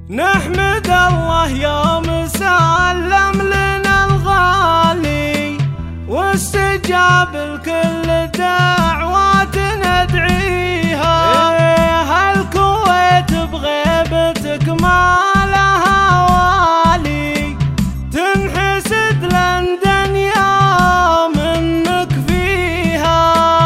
نحمد الله يوم سلم لنا الغالي واستجاب لكل دعوات ندعيها. هالكويت بغيبتك ما لها والي، تنحسد لندن يوم انك فيها.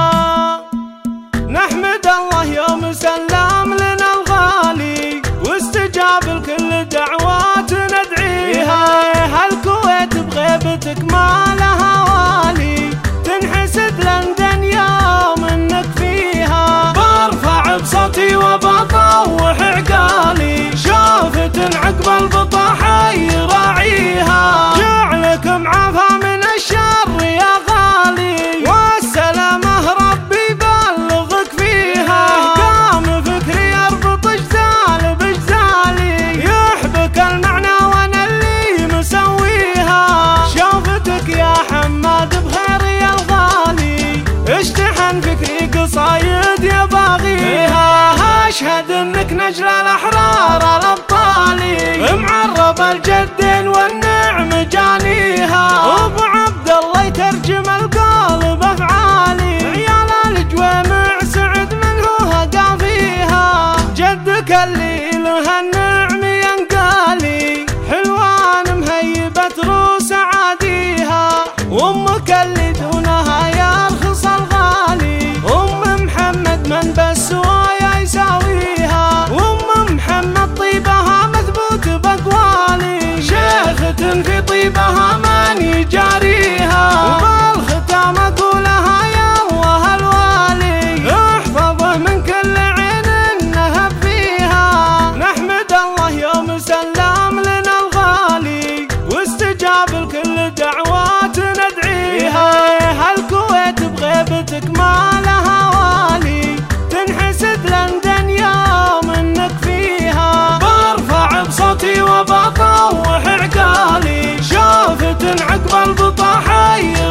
نحمد الله يوم سلم لنا الغالي واستجاب لكل دعوات ندعيها. هالكويت بغيبتك ما لها والي، تنحسد لندن يوم انك فيها. برفع بصوتي وبطوح عقالي، شوفة عقب البطاحة يراعيها. جعلك معافى من الشر يا غالي، والسلامة ربي يبلغك فيها. قام فكري يربط جزال بجزالي، يحبك المعنى وانا اللي مسويها. شوفتك يا حماد بخير يا الغالي، اشتحن فكري قصايد يا باغيها. اشهد انك نجل الاحرار الابطالي، معرب الجدين والنعم جانيها. ابو عبد الله يترجم القول بافعالي، عيال الجويمع سعد منه هقى فيها. جدك اللي له النعم ينقالي، حلوان مهيبة روس عاديها. وامك اللي دونها يرخص الغالي، ام محمد من بالسوايا يساويها. وام محمد طيبها مثبوت باقوالي، شيخة في طيبها من يجاريها. وبالختام اقولها يا الله الوالي، احفظه من كل عين نهب فيها. نحمد الله يوم سلم لنا الغالي واستجاب لكل دعوات ندعيها. هالكويت بغيبتك ما لها والي، تنحسد لندن يوم انك فيها. برفع بصوتي وبطوح عقالي، شوفة عقب البطاحة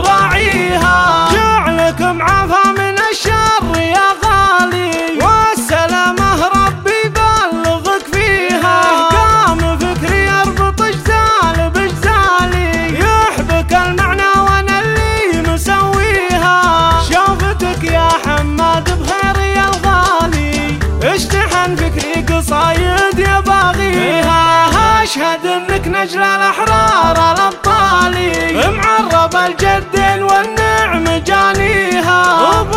يراعيها. جعلك معافى من الشر يا غالي، والسلامة ربي يبلغك فيها. قام فكري يربط جزال بجزالي، يحبك المعنى وانا اللي مسويها. شوفتك يا حماد بخير يا الغالي، اشتحن فكري قصايد يا باغيها. اشهد انك نجل الاحرار الابطالي، معرب الجدين والنعم جانيها.